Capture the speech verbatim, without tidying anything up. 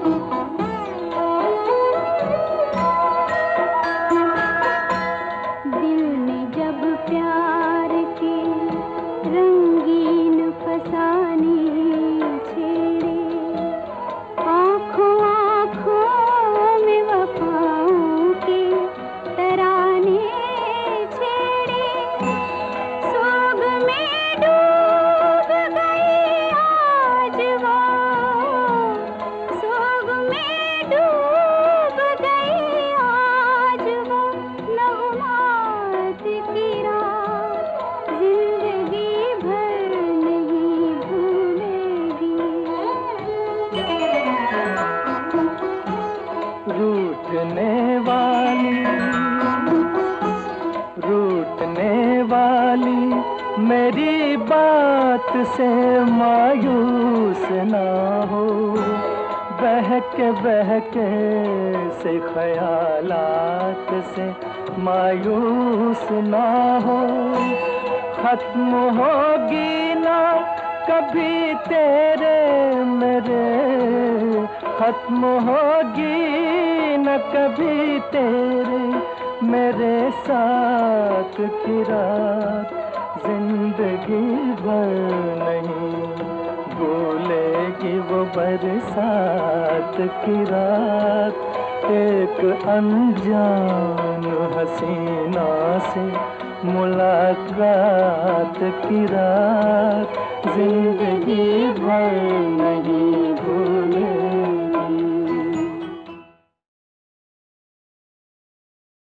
रूठने वाली रूठने वाली मेरी बात से मायूस ना हो, बहके बहके से ख्यालात से मायूस ना हो। खत्म होगी ना कभी तेरे मेरे, खत्म होगी न कभी तेरे मेरे साथ की रात, जिंदगी भर नहीं भूलेगी वो बरसात की रात। एक अनजान हसीना से मुलाकात की रात, जिंदगी भर नहीं भूलेगी।